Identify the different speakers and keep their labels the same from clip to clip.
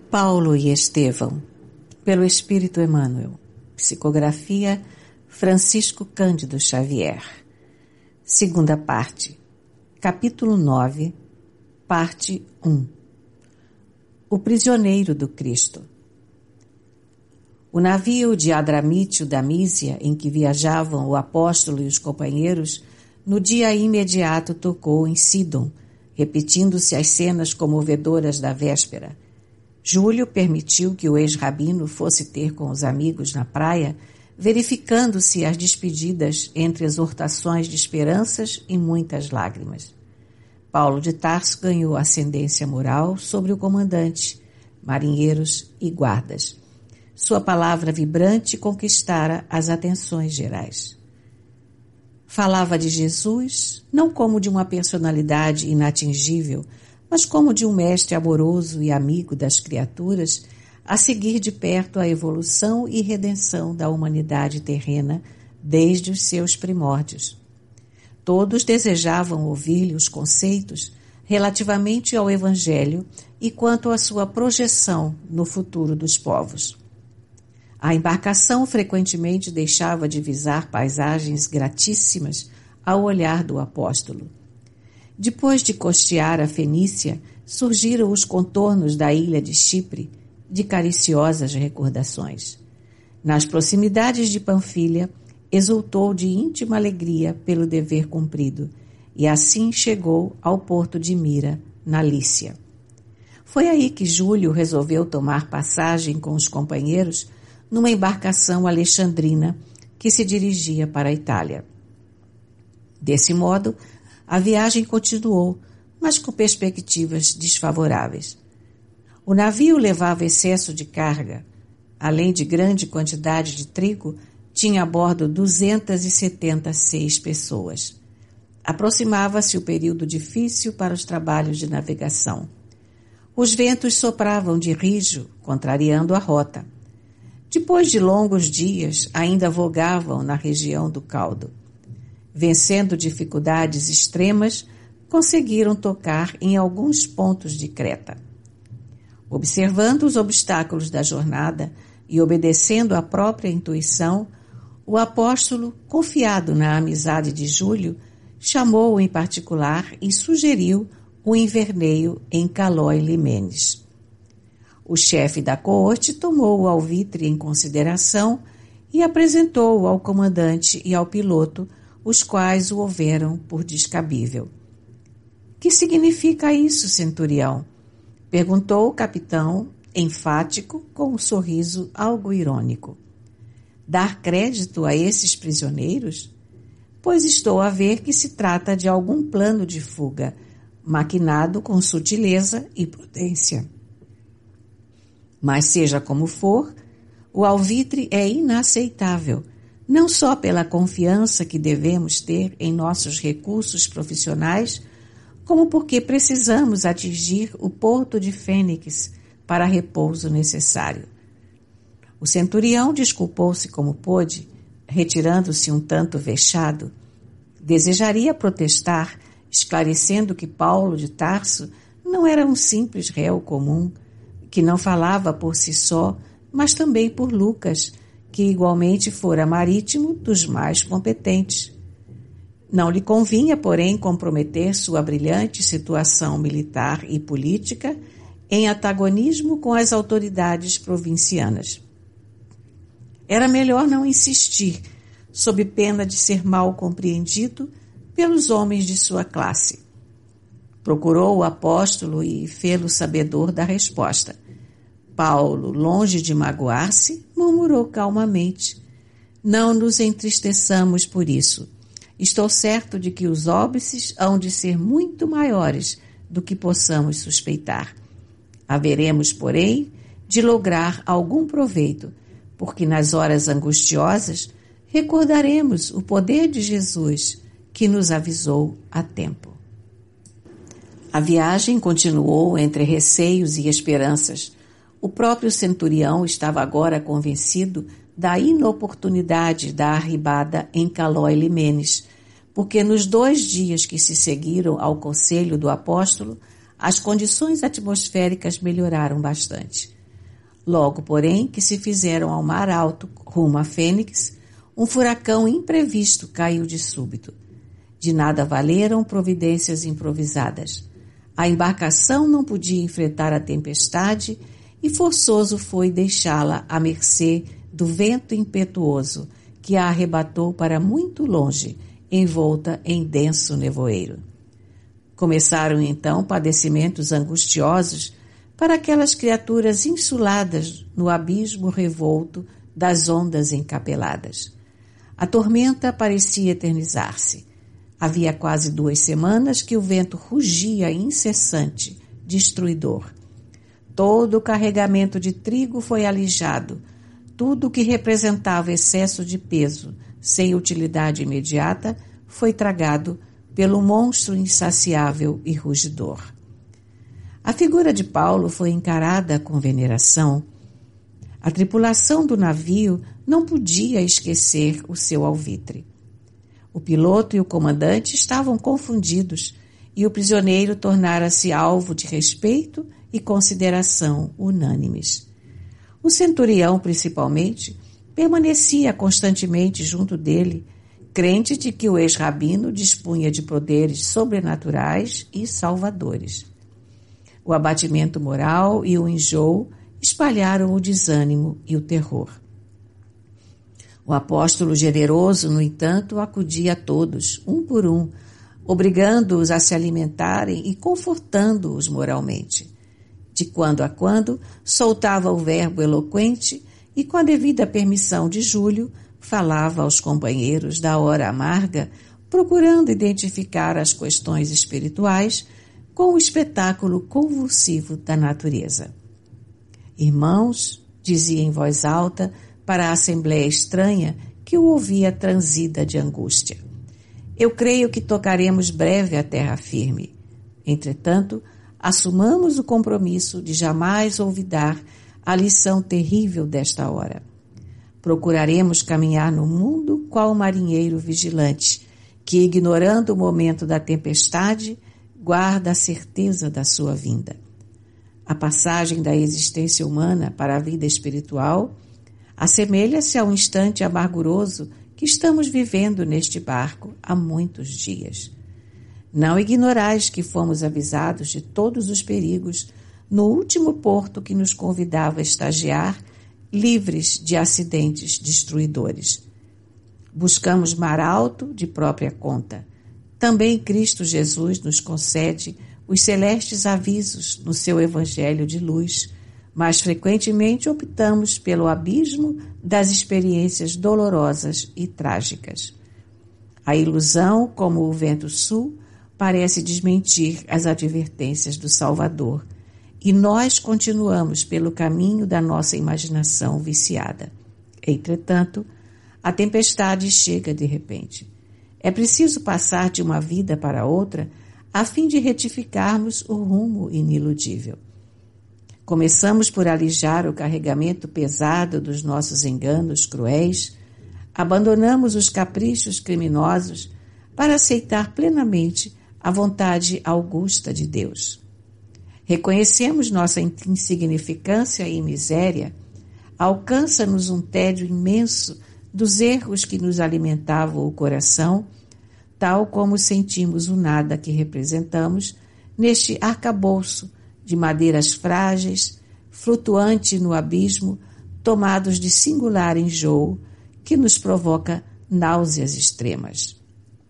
Speaker 1: Paulo e Estevão, pelo Espírito Emmanuel. Psicografia Francisco Cândido Xavier. Segunda parte. Capítulo 9, parte 1. O prisioneiro do Cristo. O navio de Adramítio da Mísia, em que viajavam o apóstolo e os companheiros, no dia imediato tocou em Sidon, repetindo-se as cenas comovedoras da véspera. Júlio permitiu que o ex-rabino fosse ter com os amigos na praia, verificando-se as despedidas entre exortações de esperanças e muitas lágrimas. Paulo de Tarso ganhou ascendência moral sobre o comandante, marinheiros e guardas. Sua palavra vibrante conquistara as atenções gerais. Falava de Jesus não como de uma personalidade inatingível, mas como de um mestre amoroso e amigo das criaturas, a seguir de perto a evolução e redenção da humanidade terrena desde os seus primórdios. Todos desejavam ouvir-lhe os conceitos relativamente ao Evangelho e quanto à sua projeção no futuro dos povos. A embarcação frequentemente deixava de visar paisagens gratíssimas ao olhar do apóstolo. Depois de costear a Fenícia, surgiram os contornos da ilha de Chipre, de cariciosas recordações. Nas proximidades de Panfilha, exultou de íntima alegria pelo dever cumprido, e assim chegou ao porto de Mira, na Lícia. Foi aí que Júlio resolveu tomar passagem com os companheiros numa embarcação alexandrina que se dirigia para a Itália. Desse modo, a viagem continuou, mas com perspectivas desfavoráveis. O navio levava excesso de carga. Além de grande quantidade de trigo, tinha a bordo 276 pessoas. Aproximava-se o período difícil para os trabalhos de navegação. Os ventos sopravam de rijo, contrariando a rota. Depois de longos dias, ainda vogavam na região do Caldo. Vencendo dificuldades extremas, conseguiram tocar em alguns pontos de Creta. Observando os obstáculos da jornada e obedecendo à própria intuição, o apóstolo, confiado na amizade de Júlio, chamou-o em particular e sugeriu o inverneio em Calói Limenes. O chefe da coorte tomou o alvitre em consideração e apresentou-o ao comandante e ao piloto, os quais o houveram por descabível. — Que significa isso, centurião? — perguntou o capitão, enfático, com um sorriso algo irônico. — Dar crédito a esses prisioneiros? Pois estou a ver que se trata de algum plano de fuga, maquinado com sutileza e prudência. Mas seja como for, o alvitre é inaceitável, não só pela confiança que devemos ter em nossos recursos profissionais, como porque precisamos atingir o porto de Fênix para repouso necessário. O centurião desculpou-se como pôde, retirando-se um tanto vexado. Desejaria protestar, esclarecendo que Paulo de Tarso não era um simples réu comum, que não falava por si só, mas também por Lucas, que igualmente fora marítimo dos mais competentes. Não lhe convinha, porém, comprometer sua brilhante situação militar e política em antagonismo com as autoridades provincianas. Era melhor não insistir, sob pena de ser mal compreendido pelos homens de sua classe. Procurou o apóstolo e fê-lo sabedor da resposta. Paulo, longe de magoar-se, murmurou calmamente: Não nos entristeçamos por isso. Estou certo de que os óbices hão de ser muito maiores do que possamos suspeitar. Haveremos, porém, de lograr algum proveito, porque nas horas angustiosas recordaremos o poder de Jesus, que nos avisou a tempo. A viagem continuou entre receios e esperanças. O próprio centurião estava agora convencido da inoportunidade da arribada em Calói Limenes, porque nos 2 dias que se seguiram ao conselho do apóstolo, as condições atmosféricas melhoraram bastante. Logo, porém, que se fizeram ao mar alto, rumo a Fênix, um furacão imprevisto caiu de súbito. De nada valeram providências improvisadas. A embarcação não podia enfrentar a tempestade e forçoso foi deixá-la à mercê do vento impetuoso que a arrebatou para muito longe, envolta em denso nevoeiro. Começaram então padecimentos angustiosos para aquelas criaturas insuladas no abismo revolto das ondas encapeladas. A tormenta parecia eternizar-se. Havia quase 2 semanas que o vento rugia incessante, destruidor. Todo o carregamento de trigo foi alijado, tudo o que representava excesso de peso, sem utilidade imediata, foi tragado pelo monstro insaciável e rugidor. A figura de Paulo foi encarada com veneração. A tripulação do navio não podia esquecer o seu alvitre. O piloto e o comandante estavam confundidos e o prisioneiro tornara-se alvo de respeito e consideração unânimes. O centurião, principalmente, permanecia constantemente junto dele, crente de que o ex-rabino dispunha de poderes sobrenaturais e salvadores. O abatimento moral e o enjoo espalharam o desânimo e o terror. O apóstolo generoso, no entanto, acudia a todos, um por um, obrigando-os a se alimentarem e confortando-os moralmente. De quando a quando, soltava o verbo eloquente e, com a devida permissão de Júlio, falava aos companheiros da hora amarga, procurando identificar as questões espirituais com o espetáculo convulsivo da natureza. Irmãos, dizia em voz alta para a assembleia estranha que o ouvia transida de angústia, eu creio que tocaremos breve a terra firme. Entretanto, assumamos o compromisso de jamais olvidar a lição terrível desta hora. Procuraremos caminhar no mundo qual marinheiro vigilante, que, ignorando o momento da tempestade, guarda a certeza da sua vinda. A passagem da existência humana para a vida espiritual assemelha-se ao instante amarguroso que estamos vivendo neste barco há muitos dias. Não ignorais que fomos avisados de todos os perigos no último porto que nos convidava a estagiar, livres de acidentes destruidores. Buscamos mar alto de própria conta. Também Cristo Jesus nos concede os celestes avisos no seu evangelho de luz, mas frequentemente optamos pelo abismo das experiências dolorosas e trágicas. A ilusão, como o vento sul, parece desmentir as advertências do Salvador, e nós continuamos pelo caminho da nossa imaginação viciada. Entretanto, a tempestade chega de repente. É preciso passar de uma vida para outra a fim de retificarmos o rumo iniludível. Começamos por alijar o carregamento pesado dos nossos enganos cruéis, abandonamos os caprichos criminosos para aceitar plenamente a vontade augusta de Deus. Reconhecemos nossa insignificância e miséria, alcança-nos um tédio imenso dos erros que nos alimentavam o coração, tal como sentimos o nada que representamos neste arcabouço de madeiras frágeis, flutuante no abismo, tomados de singular enjoo que nos provoca náuseas extremas.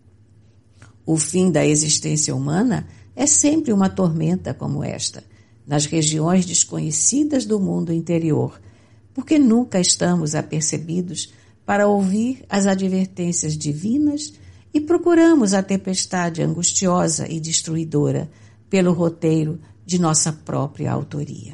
Speaker 1: O fim da existência humana é sempre uma tormenta como esta, nas regiões desconhecidas do mundo interior, porque nunca estamos apercebidos para ouvir as advertências divinas e procuramos a tempestade angustiosa e destruidora pelo roteiro de nossa própria autoria.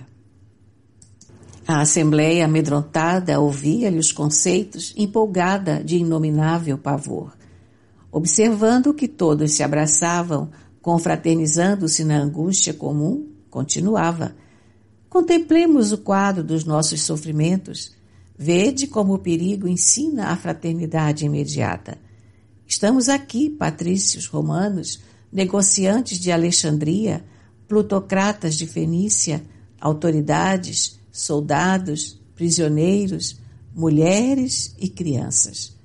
Speaker 1: A assembleia amedrontada ouvia-lhe os conceitos, empolgada de inominável pavor. Observando que todos se abraçavam, confraternizando-se na angústia comum, continuava. Contemplemos o quadro dos nossos sofrimentos. Vede como o perigo ensina a fraternidade imediata. Estamos aqui, patrícios romanos, negociantes de Alexandria, plutocratas de Fenícia, autoridades, soldados, prisioneiros, mulheres e crianças.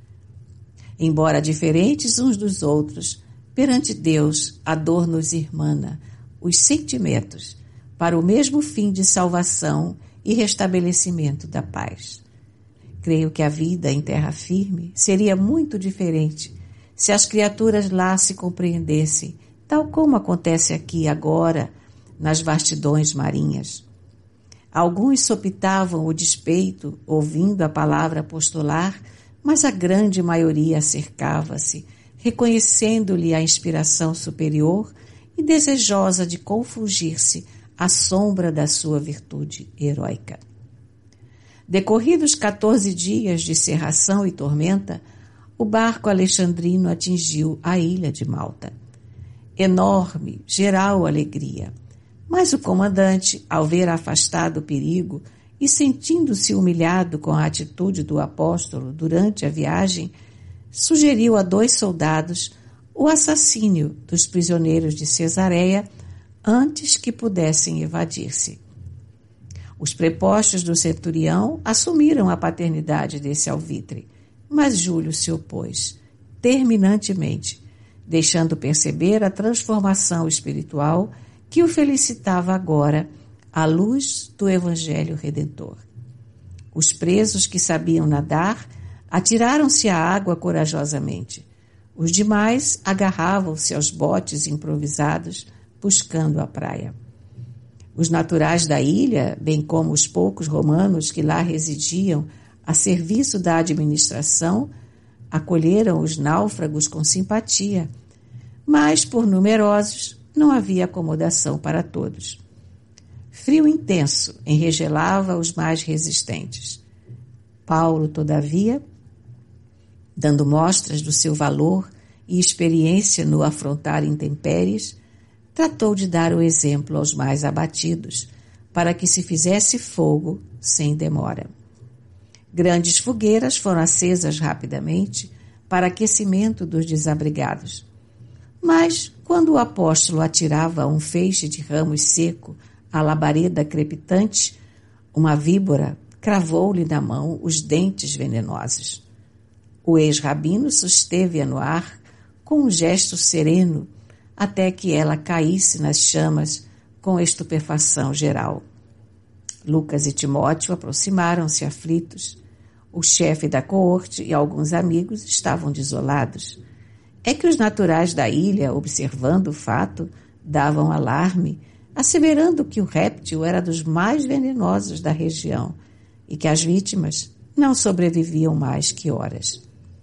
Speaker 1: Embora diferentes uns dos outros, perante Deus a dor nos irmana, os sentimentos, para o mesmo fim de salvação e restabelecimento da paz. Creio que a vida em terra firme seria muito diferente se as criaturas lá se compreendessem, tal como acontece aqui agora, nas vastidões marinhas. Alguns sopitavam o despeito, ouvindo a palavra apostolar, mas a grande maioria acercava-se, reconhecendo-lhe a inspiração superior e desejosa de confugir-se à sombra da sua virtude heróica. Decorridos 14 dias de cerração e tormenta, o barco alexandrino atingiu a ilha de Malta. Enorme, geral alegria. Mas o comandante, ao ver afastado o perigo e sentindo-se humilhado com a atitude do apóstolo durante a viagem, sugeriu a 2 soldados o assassínio dos prisioneiros de Cesareia antes que pudessem evadir-se. Os prepostos do centurião assumiram a paternidade desse alvitre, mas Júlio se opôs, terminantemente, deixando perceber a transformação espiritual que o felicitava agora à luz do Evangelho Redentor. Os presos que sabiam nadar atiraram-se à água corajosamente. Os demais agarravam-se aos botes improvisados, buscando a praia. Os naturais da ilha, bem como os poucos romanos que lá residiam a serviço da administração, acolheram os náufragos com simpatia, mas, por numerosos, não havia acomodação para todos. Frio intenso enregelava os mais resistentes. Paulo, todavia, dando mostras do seu valor e experiência no afrontar intempéries, tratou de dar o exemplo aos mais abatidos, para que se fizesse fogo sem demora. Grandes fogueiras foram acesas rapidamente para aquecimento dos desabrigados. Mas, quando o apóstolo atirava um feixe de ramos seco à labareda crepitante, uma víbora cravou-lhe na mão os dentes venenosos. O ex-rabino susteve-a no ar com um gesto sereno, até que ela caísse nas chamas com estupefação geral. Lucas e Timóteo aproximaram-se aflitos. O chefe da coorte e alguns amigos estavam desolados. É que os naturais da ilha, observando o fato, davam alarme, asseverando que o réptil era dos mais venenosos da região e que as vítimas não sobreviviam mais que horas.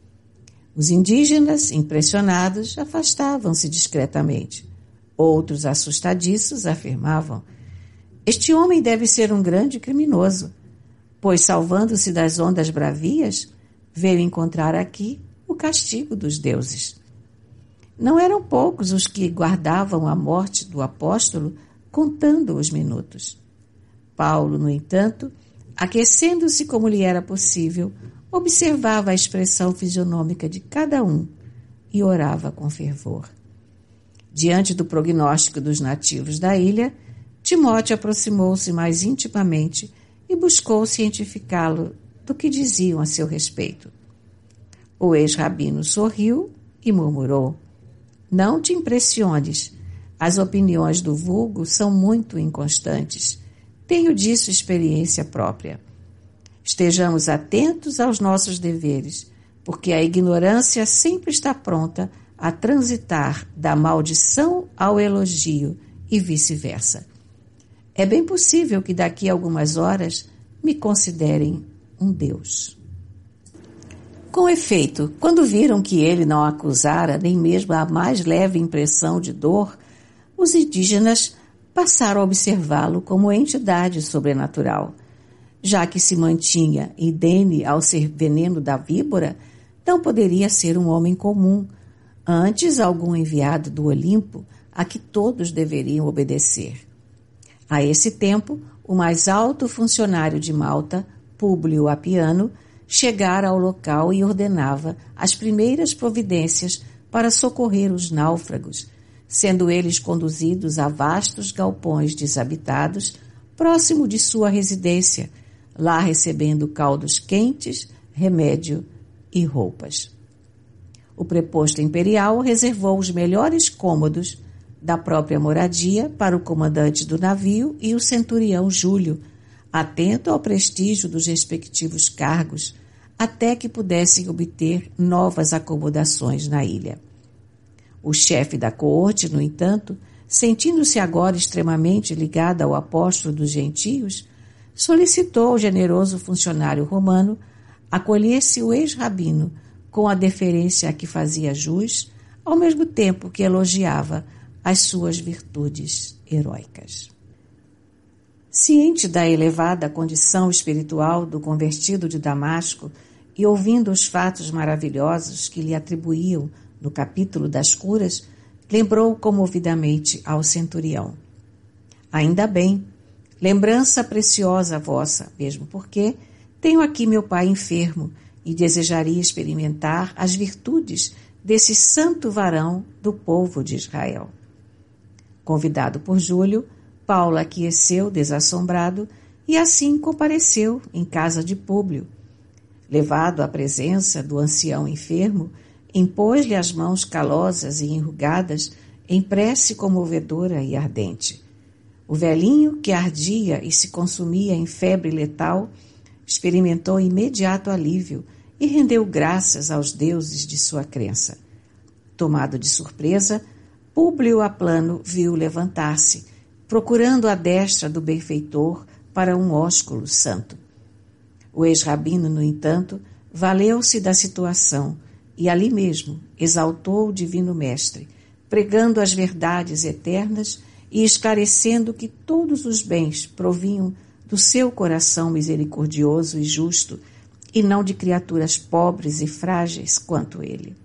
Speaker 1: Os indígenas, impressionados, afastavam-se discretamente. Outros, assustadiços, afirmavam: "Este homem deve ser um grande criminoso, pois, salvando-se das ondas bravias, veio encontrar aqui o castigo dos deuses." Não eram poucos os que guardavam a morte do apóstolo, contando os minutos. Paulo, no entanto, aquecendo-se como lhe era possível, observava a expressão fisionômica de cada um e orava com fervor. Diante do prognóstico dos nativos da ilha, Timóteo aproximou-se mais intimamente e buscou cientificá-lo do que diziam a seu respeito. O ex-rabino sorriu e murmurou: "Não te impressiones, as opiniões do vulgo são muito inconstantes. Tenho disso experiência própria. Estejamos atentos aos nossos deveres, porque a ignorância sempre está pronta a transitar da maldição ao elogio e vice-versa. É bem possível que daqui a algumas horas me considerem um Deus." Com efeito, quando viram que ele não acusara nem mesmo a mais leve impressão de dor, os indígenas passaram a observá-lo como entidade sobrenatural. Já que se mantinha indene ao ser veneno da víbora, não poderia ser um homem comum, antes algum enviado do Olimpo a que todos deveriam obedecer. A esse tempo, o mais alto funcionário de Malta, Públio Apiano, chegara ao local e ordenava as primeiras providências para socorrer os náufragos, sendo eles conduzidos a vastos galpões desabitados, próximo de sua residência, lá recebendo caldos quentes, remédio e roupas. O preposto imperial reservou os melhores cômodos da própria moradia para o comandante do navio e o centurião Júlio, atento ao prestígio dos respectivos cargos, até que pudessem obter novas acomodações na ilha. O chefe da coorte, no entanto, sentindo-se agora extremamente ligado ao apóstolo dos gentios, solicitou ao generoso funcionário romano acolhesse o ex-rabino com a deferência a que fazia jus, ao mesmo tempo que elogiava as suas virtudes heróicas. Ciente da elevada condição espiritual do convertido de Damasco e ouvindo os fatos maravilhosos que lhe atribuíam no capítulo das curas, lembrou comovidamente ao centurião: ainda bem, lembrança preciosa vossa, mesmo porque tenho aqui meu pai enfermo e desejaria experimentar as virtudes desse santo varão do povo de Israel. Convidado por Júlio, Paulo aqueceu desassombrado e assim compareceu em casa de Públio. Levado à presença do ancião enfermo, impôs-lhe as mãos calosas e enrugadas em prece comovedora e ardente. O velhinho, que ardia e se consumia em febre letal, experimentou imediato alívio e rendeu graças aos deuses de sua crença. Tomado de surpresa, Públio Aplano viu levantar-se, procurando a destra do benfeitor para um ósculo santo. O ex-rabino, no entanto, valeu-se da situação e ali mesmo exaltou o divino mestre, pregando as verdades eternas e esclarecendo que todos os bens provinham do seu coração misericordioso e justo, e não de criaturas pobres e frágeis quanto ele.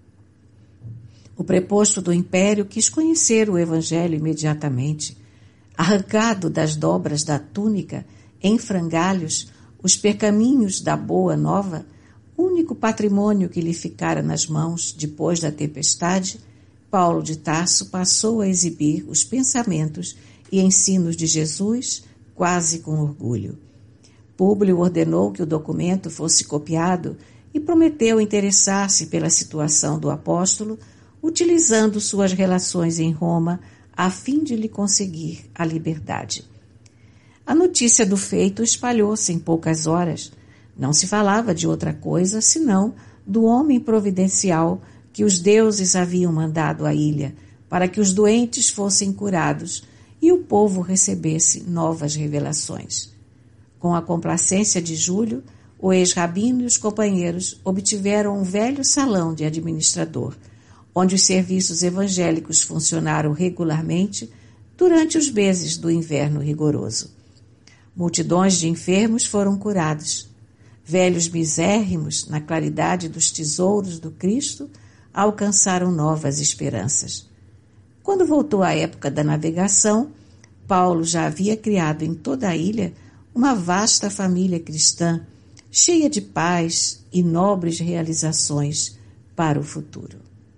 Speaker 1: O preposto do império quis conhecer o evangelho imediatamente. Arrancado das dobras da túnica, em frangalhos, os percaminhos da boa nova, único patrimônio que lhe ficara nas mãos depois da tempestade, Paulo de Tarso passou a exibir os pensamentos e ensinos de Jesus quase com orgulho. Públio ordenou que o documento fosse copiado e prometeu interessar-se pela situação do apóstolo, utilizando suas relações em Roma a fim de lhe conseguir a liberdade. A notícia do feito espalhou-se em poucas horas. Não se falava de outra coisa senão do homem providencial que os deuses haviam mandado à ilha para que os doentes fossem curados e o povo recebesse novas revelações. Com a complacência de Júlio, o ex-rabino e os companheiros obtiveram um velho salão de administrador, onde os serviços evangélicos funcionaram regularmente durante os meses do inverno rigoroso. Multidões de enfermos foram curados. Velhos misérrimos, na claridade dos tesouros do Cristo, alcançaram novas esperanças. Quando voltou à época da navegação, Paulo já havia criado em toda a ilha uma vasta família cristã, cheia de paz e nobres realizações para o futuro.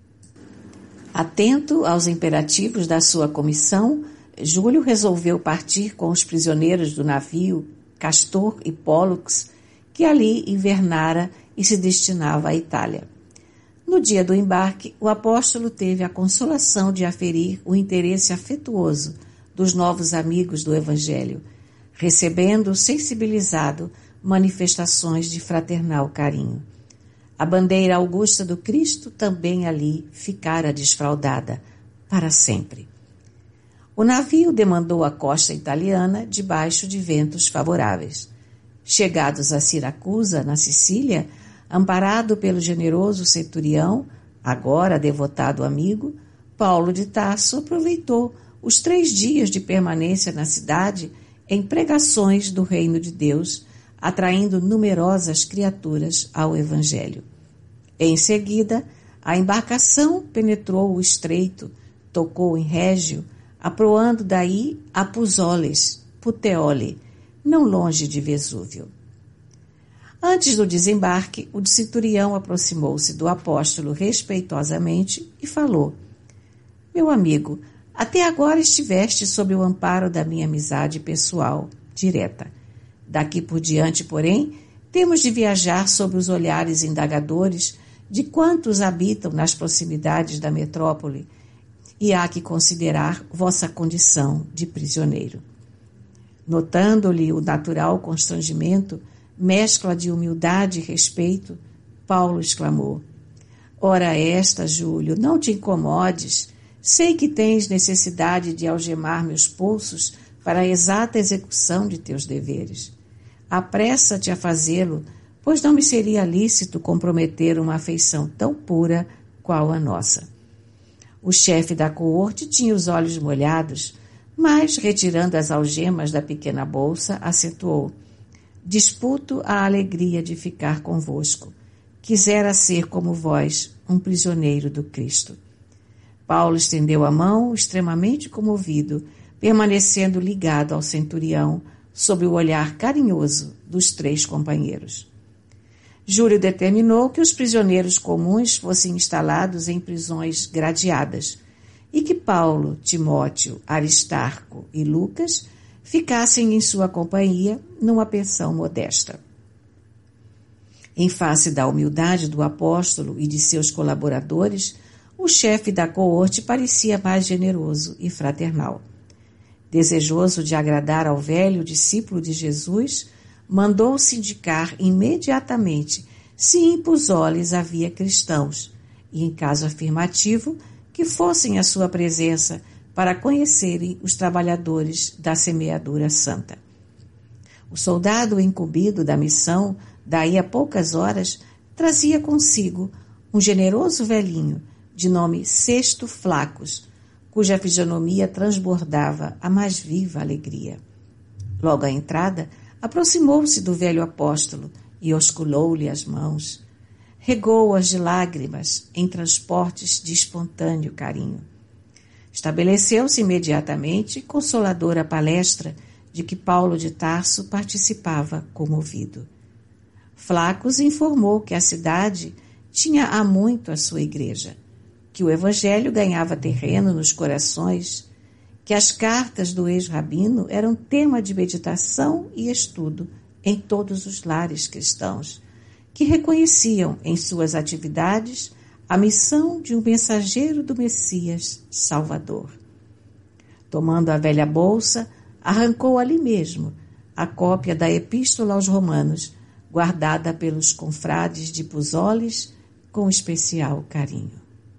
Speaker 1: Atento aos imperativos da sua comissão, Júlio resolveu partir com os prisioneiros do navio Castor e Pólux, que ali invernara e se destinava à Itália. No dia do embarque, o apóstolo teve a consolação de aferir o interesse afetuoso dos novos amigos do Evangelho, recebendo sensibilizado manifestações de fraternal carinho. A bandeira augusta do Cristo também ali ficara desfraldada, para sempre. O navio demandou a costa italiana debaixo de ventos favoráveis. Chegados a Siracusa, na Sicília, amparado pelo generoso centurião, agora devotado amigo, Paulo de Tarso aproveitou os 3 dias de permanência na cidade em pregações do reino de Deus, atraindo numerosas criaturas ao Evangelho. Em seguida, a embarcação penetrou o estreito, tocou em Régio, aproando daí a Puzoles, Puteoli, não longe de Vesúvio. Antes do desembarque, o centurião aproximou-se do apóstolo respeitosamente e falou: Meu amigo, Até agora estiveste sob o amparo da minha amizade pessoal, direta. Daqui por diante, porém, temos de viajar sob os olhares indagadores de quantos habitam nas proximidades da metrópole, e há que considerar vossa condição de prisioneiro. Notando-lhe o natural constrangimento, mescla de humildade e respeito, Paulo exclamou: Ora esta, Júlio, não te incomodes. Sei que tens necessidade de algemar meus pulsos para a exata execução de teus deveres. Apressa-te a fazê-lo, pois não me seria lícito comprometer uma afeição tão pura qual a nossa. O chefe da coorte tinha os olhos molhados, mas, retirando as algemas da pequena bolsa, acentuou: Disputo a alegria de ficar convosco. Quisera ser como vós, um prisioneiro do Cristo. Paulo estendeu a mão, extremamente comovido, permanecendo ligado ao centurião, sob o olhar carinhoso dos 3 companheiros. Júlio determinou que os prisioneiros comuns fossem instalados em prisões gradeadas e que Paulo, Timóteo, Aristarco e Lucas ficassem em sua companhia numa pensão modesta. Em face da humildade do apóstolo e de seus colaboradores, o chefe da coorte parecia mais generoso e fraternal. Desejoso de agradar ao velho discípulo de Jesus, mandou-se indicar imediatamente se em Puzoles havia cristãos, e, em caso afirmativo, que fossem à sua presença para conhecerem os trabalhadores da semeadura santa. O soldado incumbido da missão, daí a poucas horas, trazia consigo um generoso velhinho, de nome Sexto Flacos, cuja fisionomia transbordava a mais viva alegria. Logo à entrada, aproximou-se do velho apóstolo e osculou-lhe as mãos. Regou-as de lágrimas em transportes de espontâneo carinho. Estabeleceu-se imediatamente consoladora palestra de que Paulo de Tarso participava comovido. Flacos informou que a cidade tinha há muito a sua igreja, que o evangelho ganhava terreno nos corações, que as cartas do ex-rabino eram tema de meditação e estudo em todos os lares cristãos, que reconheciam em suas atividades a missão de um mensageiro do Messias Salvador. Tomando a velha bolsa, arrancou ali mesmo a cópia da Epístola aos Romanos, guardada pelos confrades de Puzoles com especial carinho.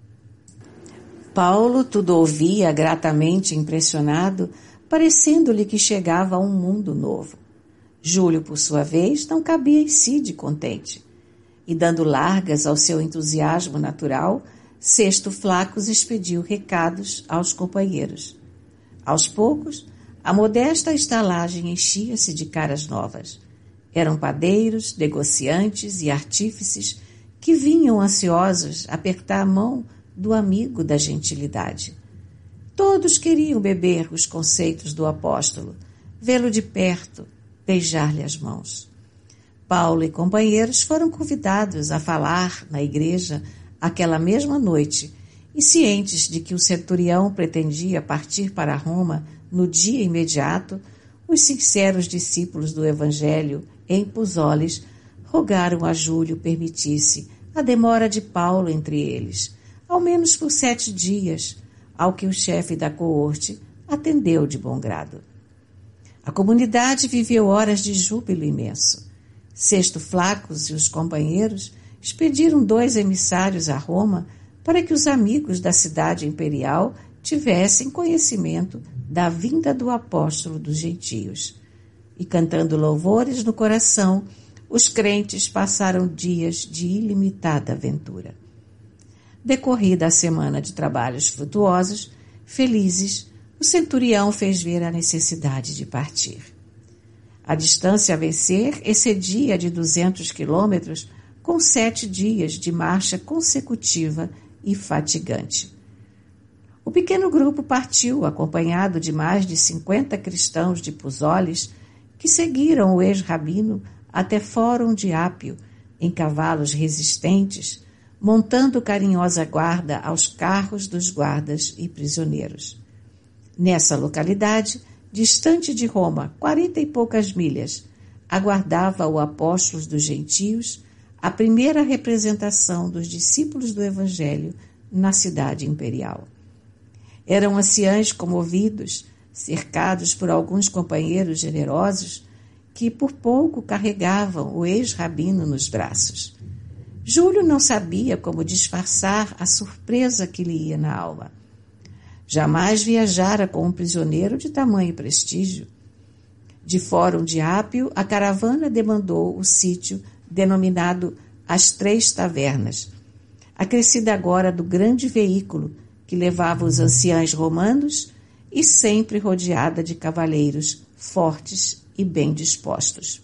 Speaker 1: Paulo tudo ouvia gratamente impressionado, parecendo-lhe que chegava a um mundo novo. Júlio, por sua vez, não cabia em si de contente. E, dando largas ao seu entusiasmo natural, Sexto Flacos expediu recados aos companheiros. Aos poucos, a modesta estalagem enchia-se de caras novas. Eram padeiros, negociantes e artífices que vinham ansiosos apertar a mão do amigo da gentilidade. Todos queriam beber os conceitos do apóstolo, vê-lo de perto, beijar-lhe as mãos. Paulo e companheiros foram convidados a falar na igreja aquela mesma noite e, cientes de que o centurião pretendia partir para Roma no dia imediato, os sinceros discípulos do Evangelho em Puzoles rogaram a Júlio permitisse a demora de Paulo entre eles, ao menos por 7 dias, ao que o chefe da coorte atendeu de bom grado. A comunidade viveu horas de júbilo imenso. Sexto Flacos e os companheiros expediram 2 emissários a Roma para que os amigos da cidade imperial tivessem conhecimento da vinda do apóstolo dos gentios. E, cantando louvores no coração, os crentes passaram dias de ilimitada aventura. Decorrida a semana de trabalhos frutuosos, felizes, o centurião fez ver a necessidade de partir. A distância a vencer excedia de 200 quilômetros, com 7 dias de marcha consecutiva e fatigante. O pequeno grupo partiu, acompanhado de mais de 50 cristãos de Puzoles, que seguiram o ex-rabino até Fórum de Ápio, em cavalos resistentes, montando carinhosa guarda aos carros dos guardas e prisioneiros. Nessa localidade, distante de Roma, 40 e poucas milhas, aguardava o apóstolo dos gentios a primeira representação dos discípulos do Evangelho na cidade imperial. Eram anciãos comovidos, cercados por alguns companheiros generosos que por pouco carregavam o ex-rabino nos braços. Júlio não sabia como disfarçar a surpresa que lhe ia na alma. Jamais viajara com um prisioneiro de tamanho prestígio. De Fórum de Ápio, a caravana demandou o sítio denominado As Três Tavernas, acrescida agora do grande veículo que levava os anciãos romanos e sempre rodeada de cavaleiros fortes e bem dispostos.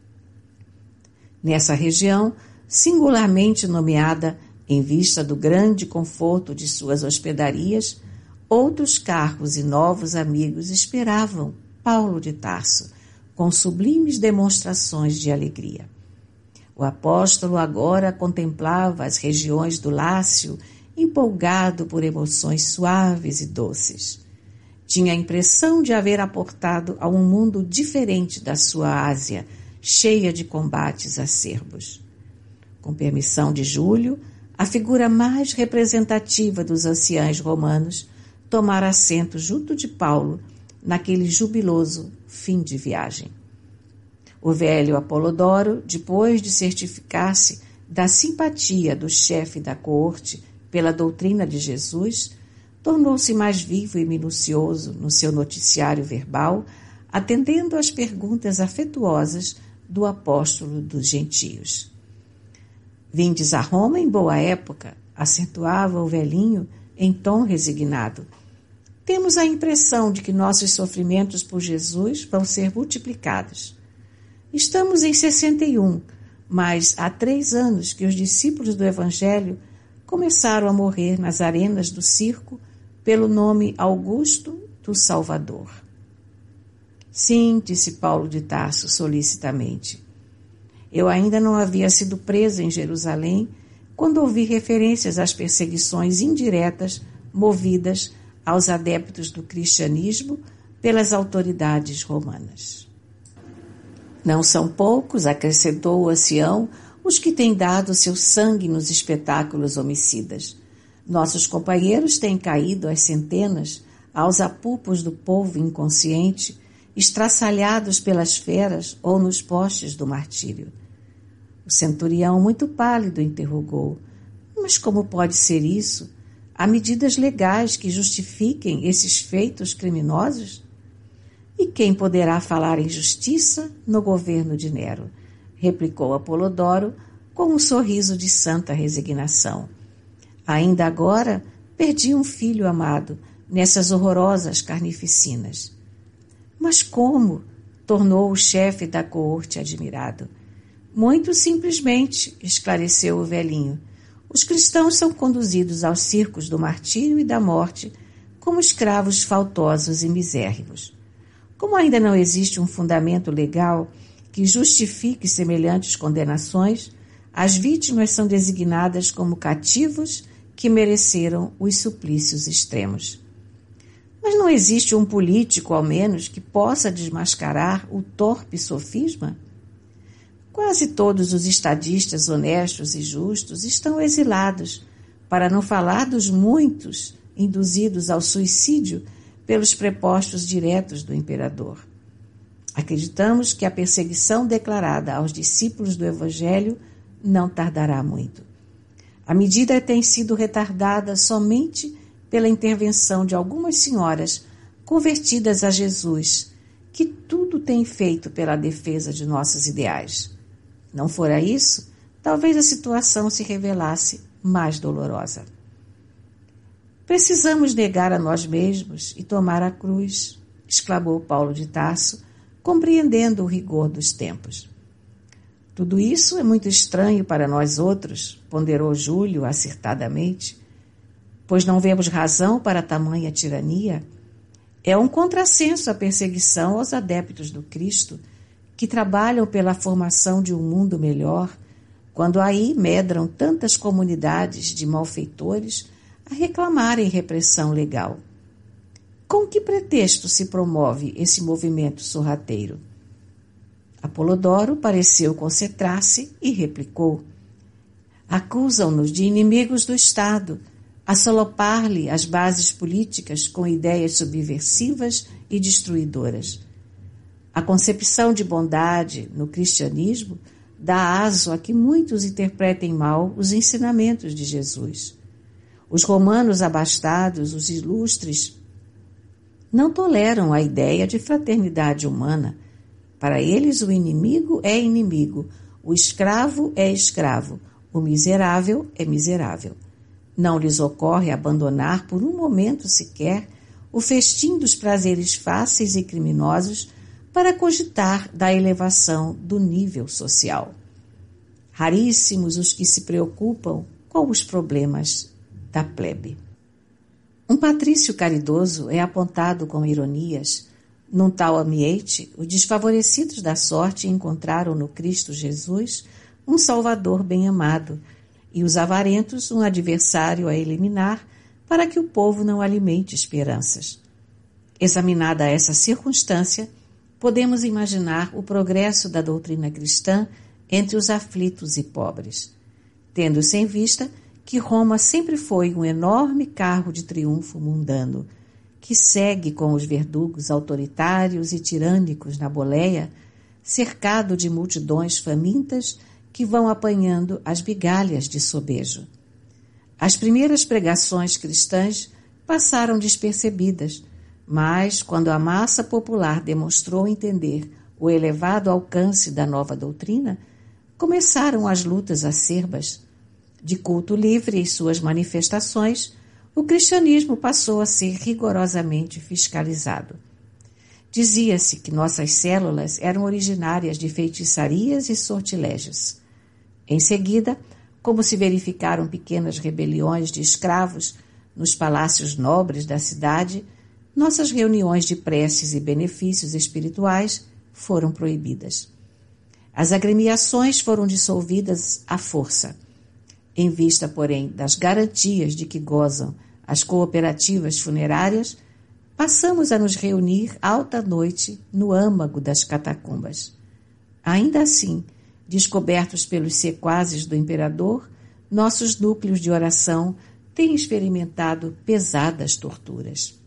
Speaker 1: Nessa região, singularmente nomeada em vista do grande conforto de suas hospedarias, outros carros e novos amigos esperavam Paulo de Tarso, com sublimes demonstrações de alegria. O apóstolo agora contemplava as regiões do Lácio, empolgado por emoções suaves e doces. Tinha a impressão de haver aportado a um mundo diferente da sua Ásia, cheia de combates acerbos. Com permissão de Júlio, a figura mais representativa dos anciãos romanos tomara assento junto de Paulo naquele jubiloso fim de viagem. O velho Apolodoro, depois de certificar-se da simpatia do chefe da coorte pela doutrina de Jesus, tornou-se mais vivo e minucioso no seu noticiário verbal, atendendo às perguntas afetuosas do apóstolo dos gentios. Vindes a Roma em boa época, acentuava o velhinho em tom resignado. Temos a impressão de que nossos sofrimentos por Jesus vão ser multiplicados. Estamos em 61, mas há 3 anos que os discípulos do Evangelho começaram a morrer nas arenas do circo pelo nome Augusto do Salvador. Sim, disse Paulo de Tarso solicitamente. Eu ainda não havia sido preso em Jerusalém quando ouvi referências às perseguições indiretas movidas aos adeptos do cristianismo pelas autoridades romanas. Não são poucos, acrescentou o ancião, os que têm dado seu sangue nos espetáculos homicidas. Nossos companheiros têm caído às centenas aos apupos do povo inconsciente, estraçalhados pelas feras ou nos postes do martírio. O centurião, muito pálido, interrogou: mas como pode ser isso? Há medidas legais que justifiquem esses feitos criminosos? E quem poderá falar em justiça no governo de Nero? Replicou Apolodoro com um sorriso de santa resignação. Ainda agora perdi um filho amado nessas horrorosas carnificinas. Mas como? Tornou o chefe da coorte admirado. Muito simplesmente, esclareceu o velhinho. Os cristãos são conduzidos aos circos do martírio e da morte como escravos faltosos e misérrimos. Como ainda não existe um fundamento legal que justifique semelhantes condenações, as vítimas são designadas como cativos que mereceram os suplícios extremos. Mas não existe um político, ao menos, que possa desmascarar o torpe sofisma? Quase todos os estadistas honestos e justos estão exilados, para não falar dos muitos induzidos ao suicídio pelos prepostos diretos do imperador. Acreditamos que a perseguição declarada aos discípulos do Evangelho não tardará muito. A medida tem sido retardada somente pela intervenção de algumas senhoras convertidas a Jesus, que tudo têm feito pela defesa de nossos ideais. Não fora isso, talvez a situação se revelasse mais dolorosa. Precisamos negar a nós mesmos e tomar a cruz, exclamou Paulo de Tarso, compreendendo o rigor dos tempos. Tudo isso é muito estranho para nós outros, ponderou Júlio acertadamente, pois não vemos razão para tamanha tirania. É um contrassenso a perseguição aos adeptos do Cristo, que trabalham pela formação de um mundo melhor, quando aí medram tantas comunidades de malfeitores a reclamarem repressão legal. Com que pretexto se promove esse movimento sorrateiro? Apolodoro pareceu concentrar-se e replicou: acusam-nos de inimigos do Estado, a solopar-lhe as bases políticas com ideias subversivas e destruidoras. A concepção de bondade no cristianismo dá aso a que muitos interpretem mal os ensinamentos de Jesus. Os romanos abastados, os ilustres, não toleram a ideia de fraternidade humana. Para eles, o inimigo é inimigo, o escravo é escravo, o miserável é miserável. Não lhes ocorre abandonar por um momento sequer o festim dos prazeres fáceis e criminosos para cogitar da elevação do nível social. Raríssimos os que se preocupam com os problemas da plebe. Um patrício caridoso é apontado com ironias. Num tal ambiente, os desfavorecidos da sorte encontraram no Cristo Jesus um Salvador bem-amado e os avarentos um adversário a eliminar para que o povo não alimente esperanças. Examinada essa circunstância, podemos imaginar o progresso da doutrina cristã entre os aflitos e pobres, tendo-se em vista que Roma sempre foi um enorme carro de triunfo mundano, que segue com os verdugos autoritários e tirânicos na boleia, cercado de multidões famintas que vão apanhando as migalhas de sobejo. As primeiras pregações cristãs passaram despercebidas, mas, quando a massa popular demonstrou entender o elevado alcance da nova doutrina, começaram as lutas acerbas. De culto livre e suas manifestações, o cristianismo passou a ser rigorosamente fiscalizado. Dizia-se que nossas células eram originárias de feitiçarias e sortilégios. Em seguida, como se verificaram pequenas rebeliões de escravos nos palácios nobres da cidade, nossas reuniões de preces e benefícios espirituais foram proibidas. As agremiações foram dissolvidas à força. Em vista, porém, das garantias de que gozam as cooperativas funerárias, passamos a nos reunir alta noite no âmago das catacumbas. Ainda assim, descobertos pelos sequazes do imperador, nossos núcleos de oração têm experimentado pesadas torturas.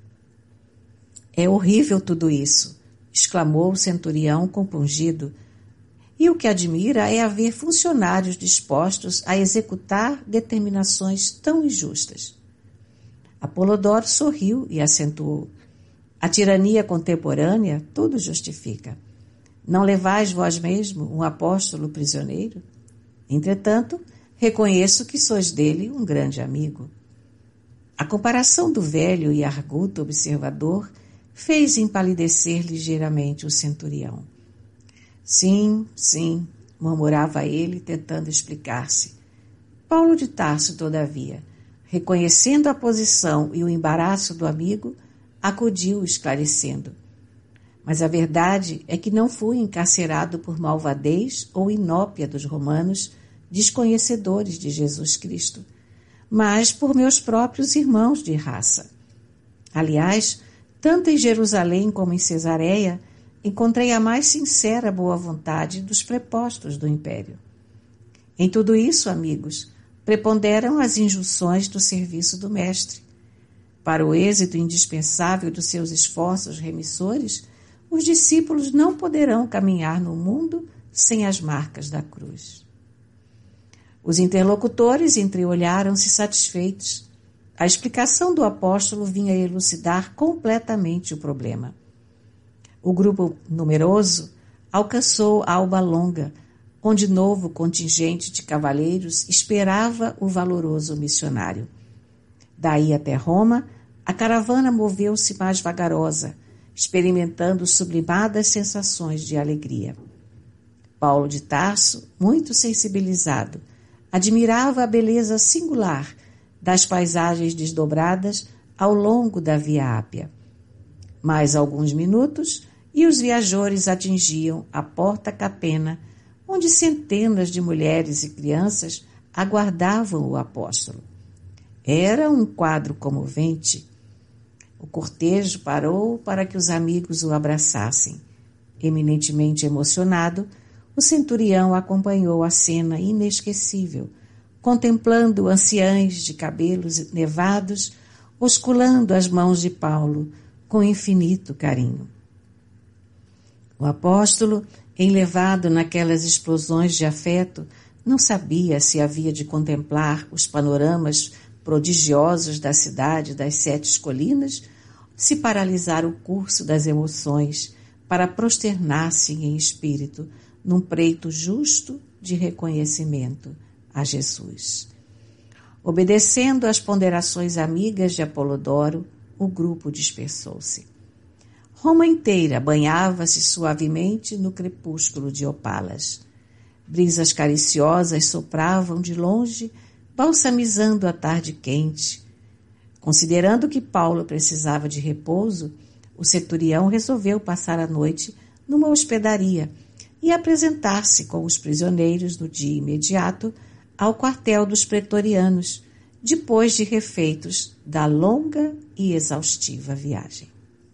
Speaker 1: É horrível tudo isso, exclamou o centurião compungido, e o que admira é haver funcionários dispostos a executar determinações tão injustas. Apolodoro sorriu e acentuou: a tirania contemporânea tudo justifica. Não levais vós mesmo um apóstolo prisioneiro? Entretanto, reconheço que sois dele um grande amigo. A comparação do velho e arguto observador fez empalidecer ligeiramente o centurião. Sim, murmurava ele, tentando explicar-se. Paulo de Tarso, todavia, reconhecendo a posição e o embaraço do amigo, acudiu esclarecendo. Mas a verdade é que não fui encarcerado por malvadez ou inópia dos romanos, desconhecedores de Jesus Cristo, mas por meus próprios irmãos de raça. Aliás, tanto em Jerusalém como em Cesareia, encontrei a mais sincera boa vontade dos prepostos do império. Em tudo isso, amigos, preponderam as injunções do serviço do Mestre. Para o êxito indispensável dos seus esforços remissores, os discípulos não poderão caminhar no mundo sem as marcas da cruz. Os interlocutores entreolharam-se satisfeitos. A explicação do apóstolo vinha elucidar completamente o problema. O grupo numeroso alcançou Alba Longa, onde novo contingente de cavaleiros esperava o valoroso missionário. Daí até Roma, a caravana moveu-se mais vagarosa, experimentando sublimadas sensações de alegria. Paulo de Tarso, muito sensibilizado, admirava a beleza singular das paisagens desdobradas ao longo da Via Ápia. Mais alguns minutos e os viajores atingiam a Porta Capena, onde centenas de mulheres e crianças aguardavam o apóstolo. Era um quadro comovente. O cortejo parou para que os amigos o abraçassem. Eminentemente emocionado, o centurião acompanhou a cena inesquecível, contemplando anciães de cabelos nevados, osculando as mãos de Paulo com infinito carinho. O apóstolo, enlevado naquelas explosões de afeto, não sabia se havia de contemplar os panoramas prodigiosos da cidade das 7 colinas, se paralisar o curso das emoções para prosternar-se em espírito num preito justo de reconhecimento a Jesus. Obedecendo às ponderações amigas de Apolodoro, o grupo dispersou-se. Roma inteira banhava-se suavemente no crepúsculo de opalas. Brisas cariciosas sopravam de longe, balsamizando a tarde quente. Considerando que Paulo precisava de repouso, o centurião resolveu passar a noite numa hospedaria e apresentar-se com os prisioneiros no dia imediato ao quartel dos pretorianos, depois de refeitos da longa e exaustiva viagem.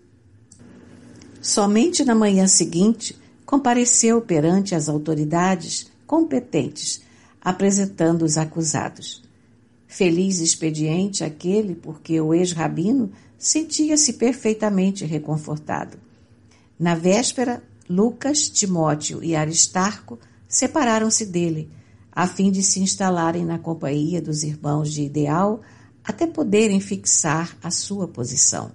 Speaker 1: Somente na manhã seguinte compareceu perante as autoridades competentes, apresentando os acusados. Feliz expediente aquele porque o ex-rabino sentia-se perfeitamente reconfortado. Na véspera, Lucas, Timóteo e Aristarco separaram-se dele, a fim de se instalarem na companhia dos irmãos de Ideal até poderem fixar a sua posição.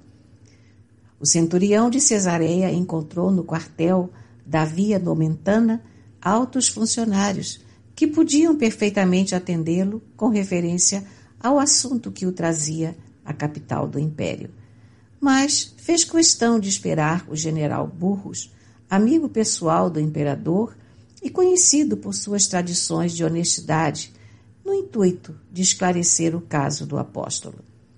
Speaker 1: O centurião de Cesareia encontrou no quartel da Via Nomentana altos funcionários que podiam perfeitamente atendê-lo com referência ao assunto que o trazia à capital do império. Mas fez questão de esperar o general Burrus, amigo pessoal do imperador e conhecido por suas tradições de honestidade, no intuito de esclarecer o caso do apóstolo.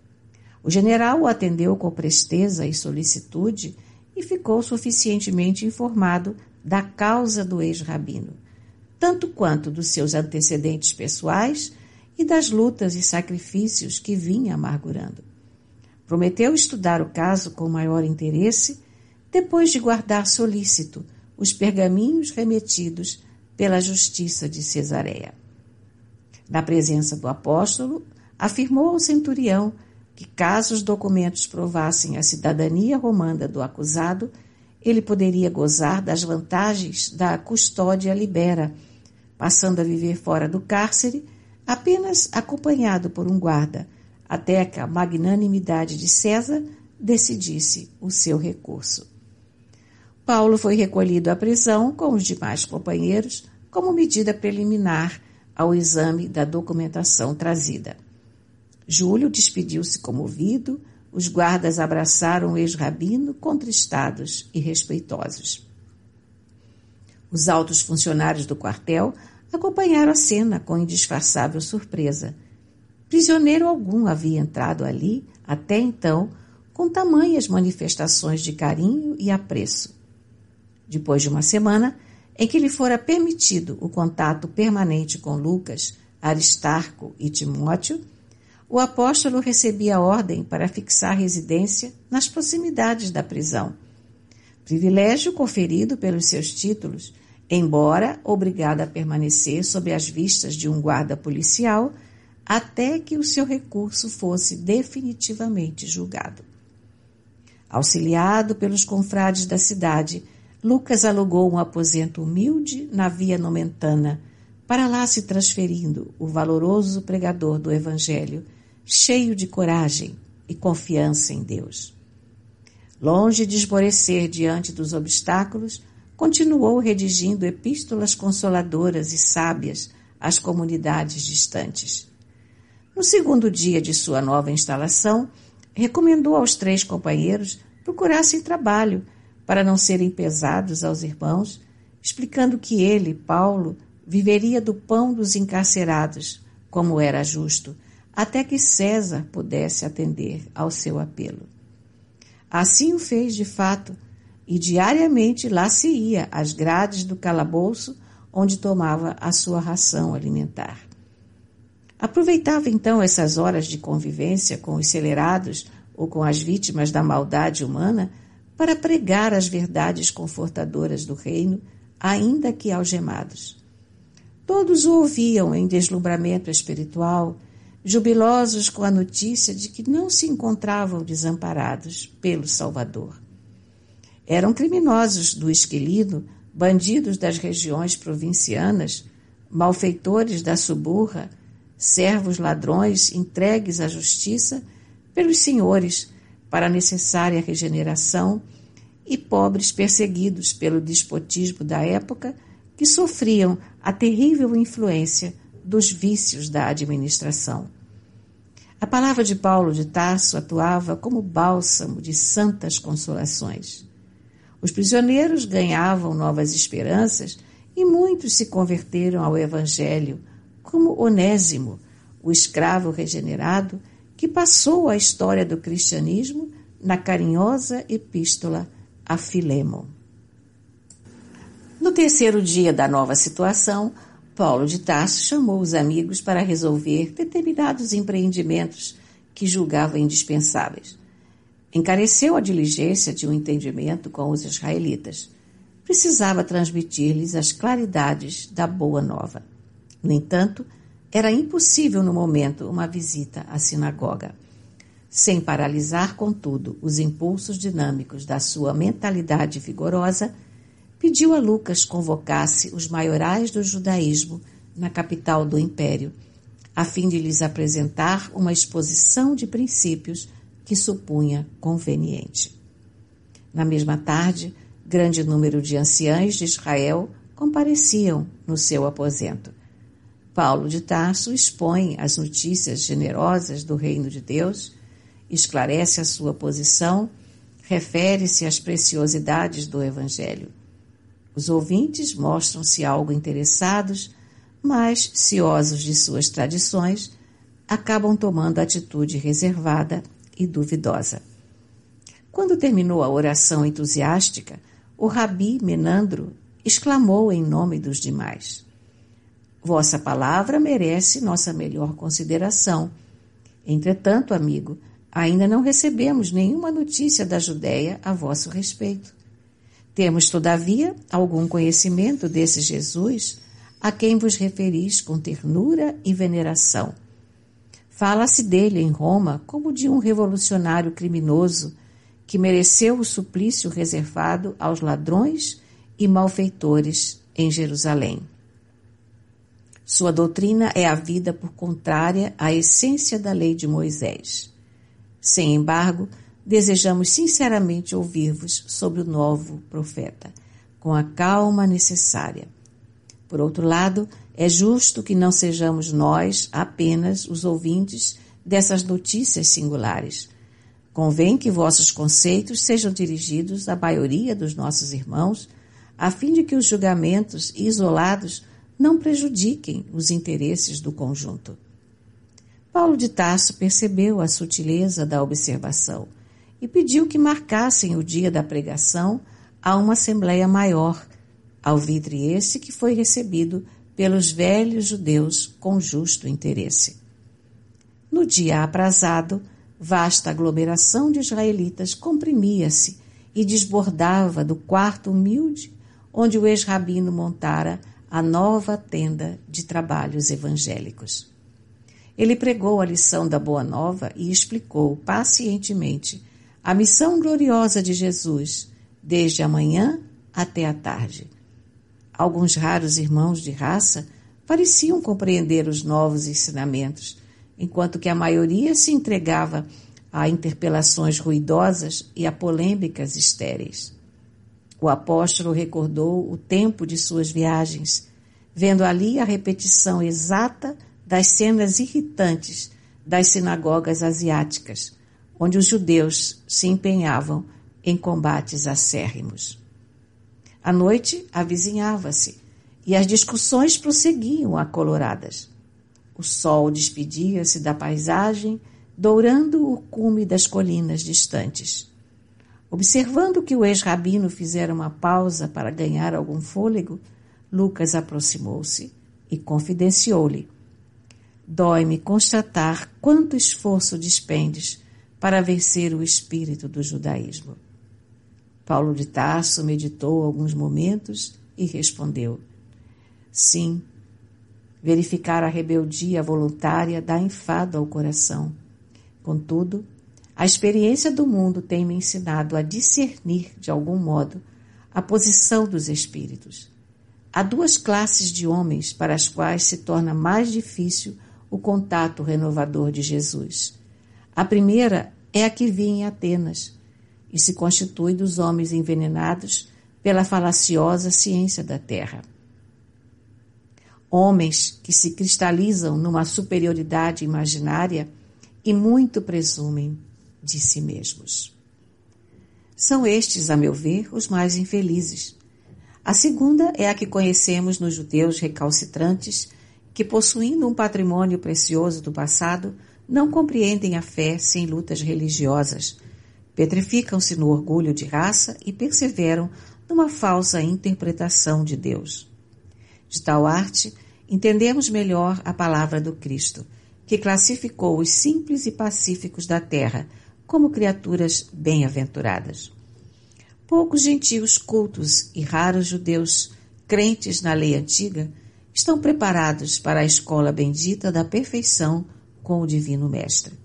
Speaker 1: O general o atendeu com presteza e solicitude e ficou suficientemente informado da causa do ex-rabino, tanto quanto dos seus antecedentes pessoais e das lutas e sacrifícios que vinha amargurando. Prometeu estudar o caso com maior interesse, depois de guardar solícito os pergaminhos remetidos pela justiça de Cesareia. Na presença do apóstolo, afirmou ao centurião que, caso os documentos provassem a cidadania romana do acusado, ele poderia gozar das vantagens da custódia libera, passando a viver fora do cárcere, apenas acompanhado por um guarda, até que a magnanimidade de César decidisse o seu recurso. Paulo foi recolhido à prisão com os demais companheiros como medida preliminar ao exame da documentação trazida. Júlio despediu-se comovido, os guardas abraçaram o ex-rabino contristados e respeitosos. Os altos funcionários do quartel acompanharam a cena com indisfarçável surpresa. Prisioneiro algum havia entrado ali, até então, com tamanhas manifestações de carinho e apreço. Depois de uma semana, em que lhe fora permitido o contato permanente com Lucas, Aristarco e Timóteo, o apóstolo recebia ordem para fixar residência nas proximidades da prisão. Privilégio conferido pelos seus títulos, embora obrigado a permanecer sob as vistas de um guarda policial até que o seu recurso fosse definitivamente julgado. Auxiliado pelos confrades da cidade, Lucas alugou um aposento humilde na Via Nomentana, para lá se transferindo o valoroso pregador do Evangelho, cheio de coragem e confiança em Deus. Longe de esmorecer diante dos obstáculos, continuou redigindo epístolas consoladoras e sábias às comunidades distantes. No segundo dia de sua nova instalação, recomendou aos 3 companheiros procurassem trabalho para não serem pesados aos irmãos, explicando que ele, Paulo, viveria do pão dos encarcerados, como era justo, até que César pudesse atender ao seu apelo. Assim o fez de fato, e diariamente lá se ia às grades do calabouço, onde tomava a sua ração alimentar. Aproveitava então essas horas de convivência com os celerados ou com as vítimas da maldade humana, para pregar as verdades confortadoras do reino, ainda que algemados. Todos o ouviam em deslumbramento espiritual, jubilosos com a notícia de que não se encontravam desamparados pelo Salvador. Eram criminosos do esquilino, bandidos das regiões provincianas, malfeitores da suburra, servos ladrões entregues à justiça pelos senhores para a necessária regeneração e pobres perseguidos pelo despotismo da época que sofriam a terrível influência dos vícios da administração. A palavra de Paulo de Tarso atuava como bálsamo de santas consolações. Os prisioneiros ganhavam novas esperanças e muitos se converteram ao Evangelho, como Onésimo, o escravo regenerado, que passou a história do cristianismo na carinhosa epístola a Filémon. No terceiro dia da nova situação, Paulo de Tarso chamou os amigos para resolver determinados empreendimentos que julgava indispensáveis. Encareceu a diligência de um entendimento com os israelitas. Precisava transmitir-lhes as claridades da boa nova. No entanto, era impossível no momento uma visita à sinagoga. Sem paralisar, contudo, os impulsos dinâmicos da sua mentalidade vigorosa, pediu a Lucas convocasse os maiorais do judaísmo na capital do império, a fim de lhes apresentar uma exposição de princípios que supunha conveniente. Na mesma tarde, grande número de anciães de Israel compareciam no seu aposento. Paulo de Tarso expõe as notícias generosas do reino de Deus, esclarece a sua posição, refere-se às preciosidades do Evangelho. Os ouvintes mostram-se algo interessados, mas, ciosos de suas tradições, acabam tomando atitude reservada e duvidosa. Quando terminou a oração entusiástica, o rabi Menandro exclamou em nome dos demais: Vossa palavra merece nossa melhor consideração. Entretanto, amigo, ainda não recebemos nenhuma notícia da Judéia a vosso respeito. Temos, todavia, algum conhecimento desse Jesus a quem vos referis com ternura e veneração. Fala-se dele em Roma como de um revolucionário criminoso que mereceu o suplício reservado aos ladrões e malfeitores em Jerusalém. Sua doutrina é a vida por contrária à essência da lei de Moisés. Sem embargo, desejamos sinceramente ouvir-vos sobre o novo profeta, com a calma necessária. Por outro lado, é justo que não sejamos nós apenas os ouvintes dessas notícias singulares. Convém que vossos conceitos sejam dirigidos à maioria dos nossos irmãos, a fim de que os julgamentos isolados não prejudiquem os interesses do conjunto. Paulo de Tarso percebeu a sutileza da observação e pediu que marcassem o dia da pregação a uma assembleia maior, alvitre esse que foi recebido pelos velhos judeus com justo interesse. No dia aprazado, vasta aglomeração de israelitas comprimia-se e desbordava do quarto humilde onde o ex-rabino montara a nova tenda de trabalhos evangélicos. Ele pregou a lição da Boa Nova e explicou pacientemente a missão gloriosa de Jesus, desde a manhã até a tarde. Alguns raros irmãos de raça pareciam compreender os novos ensinamentos, enquanto que a maioria se entregava a interpelações ruidosas e a polêmicas estéreis. O apóstolo recordou o tempo de suas viagens, vendo ali a repetição exata das cenas irritantes das sinagogas asiáticas, onde os judeus se empenhavam em combates acérrimos. A noite avizinhava-se e as discussões prosseguiam acoloradas. O sol despedia-se da paisagem, dourando o cume das colinas distantes. Observando que o ex-rabino fizera uma pausa para ganhar algum fôlego, Lucas aproximou-se e confidenciou-lhe: Dói-me constatar quanto esforço despendes para vencer o espírito do judaísmo. Paulo de Tarso meditou alguns momentos e respondeu: sim, verificar a rebeldia voluntária dá enfado ao coração. Contudo, a experiência do mundo tem me ensinado a discernir, de algum modo, a posição dos espíritos. Há duas classes de homens para as quais se torna mais difícil o contato renovador de Jesus. A primeira é a que vi em Atenas e se constitui dos homens envenenados pela falaciosa ciência da terra. Homens que se cristalizam numa superioridade imaginária e muito presumem de si mesmos. São estes, a meu ver, os mais infelizes. A segunda é a que conhecemos nos judeus recalcitrantes que, possuindo um patrimônio precioso do passado, não compreendem a fé sem lutas religiosas, petrificam-se no orgulho de raça e perseveram numa falsa interpretação de Deus. De tal arte, entendemos melhor a palavra do Cristo, que classificou os simples e pacíficos da terra como criaturas bem-aventuradas. Poucos gentios cultos e raros judeus crentes na lei antiga estão preparados para a escola bendita da perfeição com o Divino Mestre.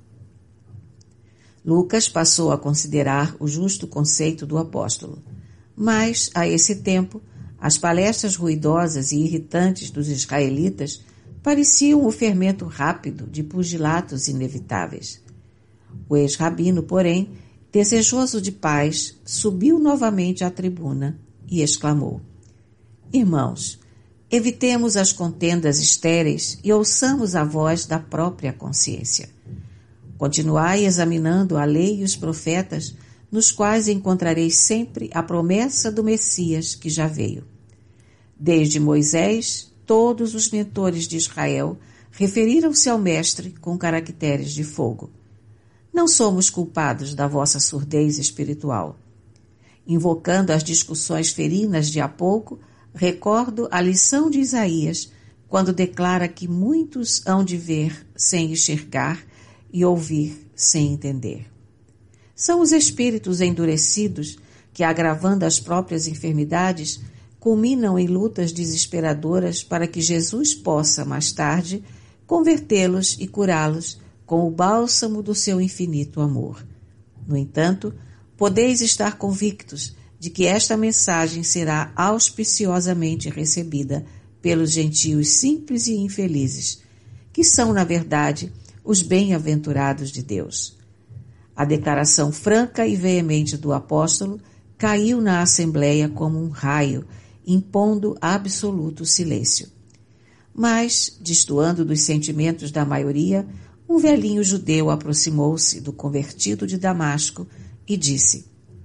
Speaker 1: Lucas passou a considerar o justo conceito do apóstolo, mas, a esse tempo, as palestras ruidosas e irritantes dos israelitas pareciam o fermento rápido de pugilatos inevitáveis. O ex-rabino, porém, desejoso de paz, subiu novamente à tribuna e exclamou: irmãos, evitemos as contendas estéreis e ouçamos a voz da própria consciência. Continuai examinando a lei e os profetas, nos quais encontrareis sempre a promessa do Messias que já veio. Desde Moisés, todos os mentores de Israel referiram-se ao Mestre com caracteres de fogo. Não somos culpados da vossa surdez espiritual. Invocando as discussões ferinas de há pouco, recordo a lição de Isaías, quando declara que muitos hão de ver sem enxergar e ouvir sem entender. São os espíritos endurecidos que, agravando as próprias enfermidades, culminam em lutas desesperadoras para que Jesus possa, mais tarde, convertê-los e curá-los com o bálsamo do seu infinito amor. No entanto, podeis estar convictos de que esta mensagem será auspiciosamente recebida pelos gentios simples e infelizes, que são, na verdade, os bem-aventurados de Deus. A declaração franca e veemente do apóstolo caiu na assembleia como um raio, impondo absoluto silêncio. Mas, destoando dos sentimentos da maioria, um velhinho judeu aproximou-se do convertido de Damasco e disse: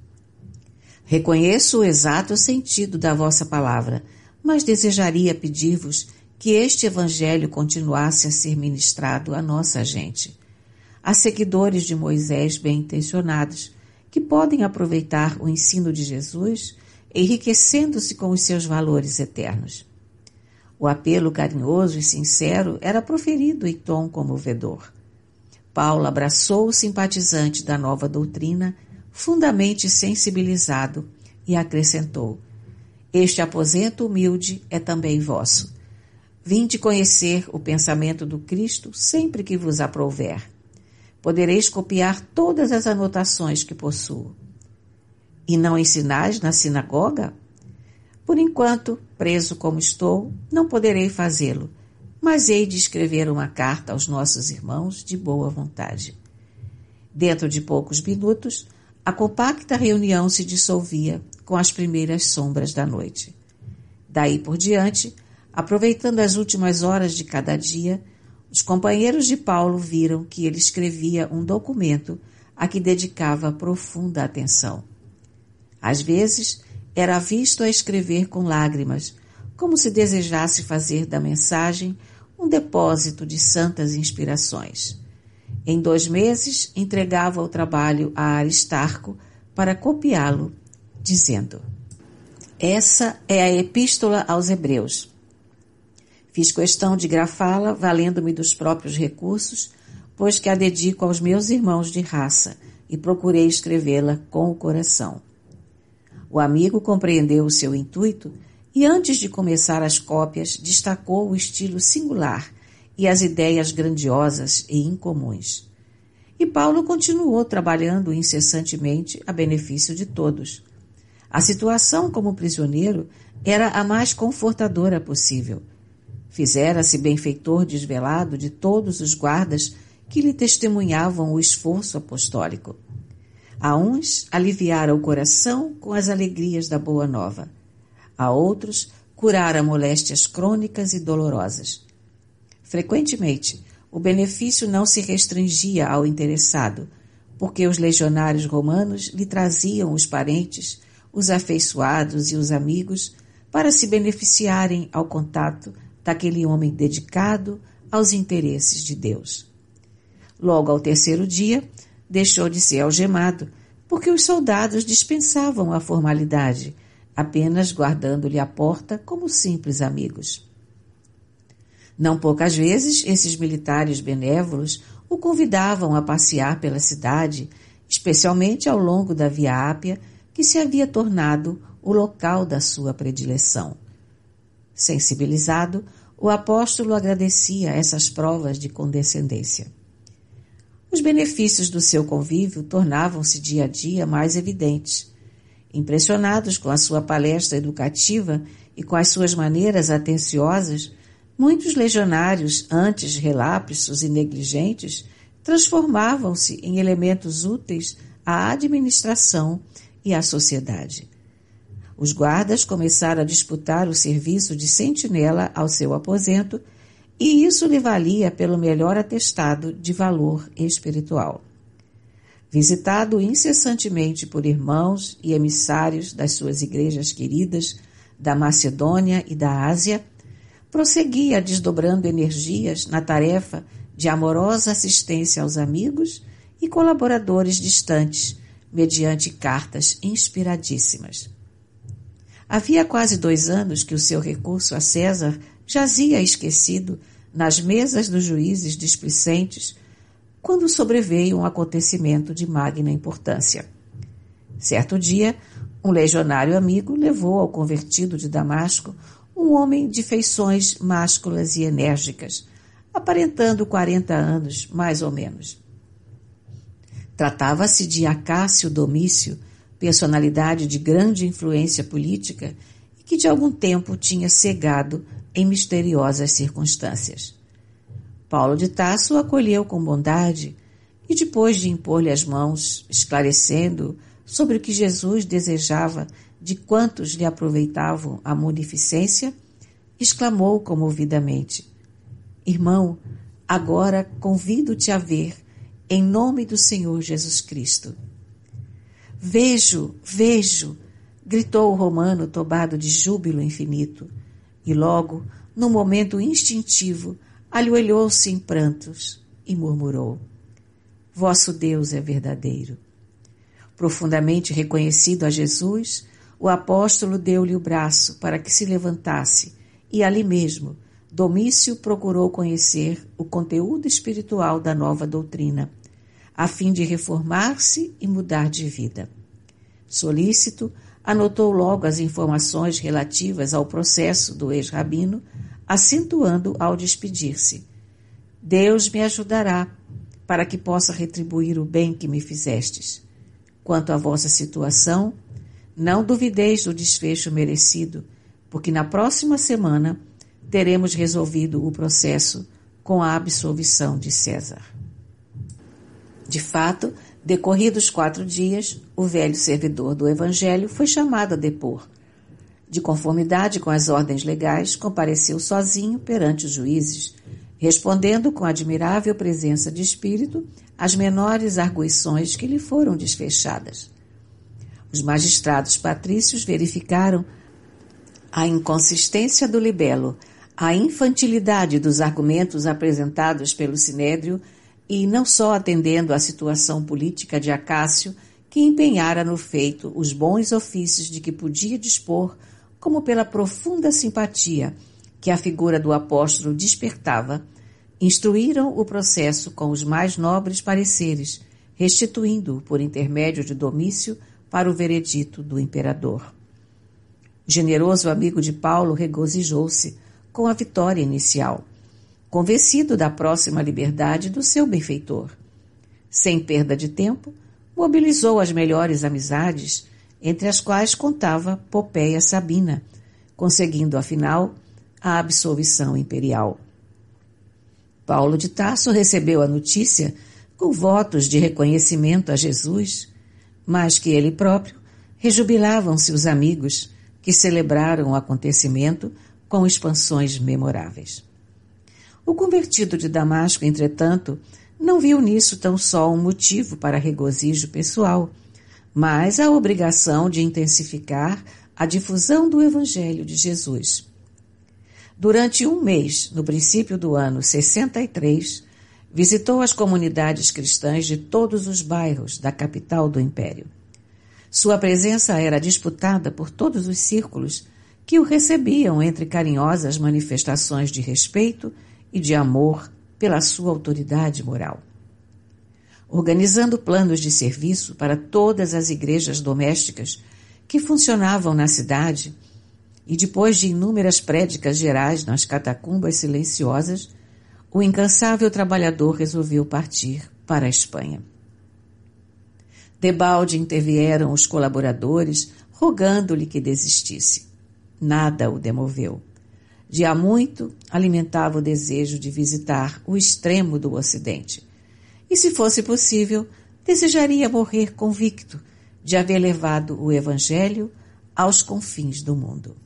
Speaker 1: reconheço o exato sentido da vossa palavra, mas desejaria pedir-vos que este evangelho continuasse a ser ministrado à nossa gente. Há seguidores de Moisés bem-intencionados que podem aproveitar o ensino de Jesus, enriquecendo-se com os seus valores eternos. O apelo carinhoso e sincero era proferido em tom comovedor. Paulo abraçou o simpatizante da nova doutrina, fundamente sensibilizado, e acrescentou: este aposento humilde é também vosso. Vinde conhecer o pensamento do Cristo sempre que vos aprouver. Podereis copiar todas as anotações que possuo. E não ensinais na sinagoga? Por enquanto, preso como estou, não poderei fazê-lo, mas hei de escrever uma carta aos nossos irmãos de boa vontade. Dentro de poucos minutos, a compacta reunião se dissolvia com as primeiras sombras da noite. Daí por diante, aproveitando as últimas horas de cada dia, os companheiros de Paulo viram que ele escrevia um documento a que dedicava profunda atenção. Às vezes, era visto a escrever com lágrimas, como se desejasse fazer da mensagem um depósito de santas inspirações. Em 2 meses, entregava o trabalho a Aristarco para copiá-lo, dizendo: essa é a Epístola aos Hebreus. Fiz questão de grafá-la, valendo-me dos próprios recursos, pois que a dedico aos meus irmãos de raça e procurei escrevê-la com o coração. O amigo compreendeu o seu intuito e, antes de começar as cópias, destacou o estilo singular e as ideias grandiosas e incomuns. E Paulo continuou trabalhando incessantemente a benefício de todos. A situação como prisioneiro era a mais confortadora possível. Fizera-se benfeitor desvelado de todos os guardas que lhe testemunhavam o esforço apostólico. A uns aliviara o coração com as alegrias da boa nova. A outros curara moléstias crônicas e dolorosas. Frequentemente, o benefício não se restringia ao interessado, porque os legionários romanos lhe traziam os parentes, os afeiçoados e os amigos para se beneficiarem ao contato daquele homem dedicado aos interesses de Deus. Logo ao terceiro dia, deixou de ser algemado, porque os soldados dispensavam a formalidade, apenas guardando-lhe a porta como simples amigos. Não poucas vezes, esses militares benévolos o convidavam a passear pela cidade, especialmente ao longo da Via Ápia, que se havia tornado o local da sua predileção. Sensibilizado, o apóstolo agradecia essas provas de condescendência. Os benefícios do seu convívio tornavam-se dia a dia mais evidentes. Impressionados com a sua palestra educativa e com as suas maneiras atenciosas, muitos legionários, antes relapsos e negligentes, transformavam-se em elementos úteis à administração e à sociedade. Os guardas começaram a disputar o serviço de sentinela ao seu aposento, e isso lhe valia pelo melhor atestado de valor espiritual. Visitado incessantemente por irmãos e emissários das suas igrejas queridas, da Macedônia e da Ásia, prosseguia desdobrando energias na tarefa de amorosa assistência aos amigos e colaboradores distantes, mediante cartas inspiradíssimas. Havia quase 2 anos que o seu recurso a César jazia esquecido nas mesas dos juízes displicentes, quando sobreveio um acontecimento de magna importância. Certo dia, um legionário amigo levou ao convertido de Damasco um homem de feições másculas e enérgicas, aparentando 40 anos, mais ou menos. Tratava-se de Acácio Domício, personalidade de grande influência política e que de algum tempo tinha cegado em misteriosas circunstâncias. Paulo de Tarso o acolheu com bondade e, depois de impor-lhe as mãos, esclarecendo sobre o que Jesus desejava de quantos lhe aproveitavam a munificência, exclamou comovidamente: Irmão, agora convido-te a ver, em nome do Senhor Jesus Cristo. Vejo, vejo, gritou o romano tomado de júbilo infinito, e logo, num momento instintivo, ajoelhou-se em prantos e murmurou: Vosso Deus é verdadeiro. Profundamente reconhecido a Jesus, o apóstolo deu-lhe o braço para que se levantasse e ali mesmo Domício procurou conhecer o conteúdo espiritual da nova doutrina, a fim de reformar-se e mudar de vida. Solícito, anotou logo as informações relativas ao processo do ex-rabino, acentuando ao despedir-se: Deus me ajudará para que possa retribuir o bem que me fizestes. Quanto à vossa situação, não duvideis do desfecho merecido, porque na próxima semana teremos resolvido o processo com a absolvição de César. De fato, decorridos 4 dias, o velho servidor do Evangelho foi chamado a depor. De conformidade com as ordens legais, compareceu sozinho perante os juízes, respondendo com admirável presença de espírito às menores arguições que lhe foram desfechadas. Os magistrados patrícios verificaram a inconsistência do libelo, a infantilidade dos argumentos apresentados pelo Sinédrio e, não só atendendo à situação política de Acácio, que empenhara no feito os bons ofícios de que podia dispor, como pela profunda simpatia que a figura do apóstolo despertava, instruíram o processo com os mais nobres pareceres, restituindo-o por intermédio de Domício para o veredito do imperador. O generoso amigo de Paulo regozijou-se com a vitória inicial, convencido da próxima liberdade do seu benfeitor. Sem perda de tempo, mobilizou as melhores amizades, entre as quais contava Popéia Sabina, conseguindo, afinal, a absolvição imperial. Paulo de Tarso recebeu a notícia com votos de reconhecimento a Jesus, mas que ele próprio rejubilavam-se os amigos que celebraram o acontecimento com expansões memoráveis. O convertido de Damasco, entretanto, não viu nisso tão só um motivo para regozijo pessoal, mas a obrigação de intensificar a difusão do Evangelho de Jesus. Durante um mês, no princípio do ano 63, visitou as comunidades cristãs de todos os bairros da capital do Império. Sua presença era disputada por todos os círculos que o recebiam entre carinhosas manifestações de respeito e de amor pela sua autoridade moral. Organizando planos de serviço para todas as igrejas domésticas que funcionavam na cidade, e depois de inúmeras prédicas gerais nas catacumbas silenciosas, o incansável trabalhador resolveu partir para a Espanha. Debalde intervieram os colaboradores, rogando-lhe que desistisse. Nada o demoveu. De há muito alimentava o desejo de visitar o extremo do Ocidente. E, se fosse possível, desejaria morrer convicto de haver levado o Evangelho aos confins do mundo.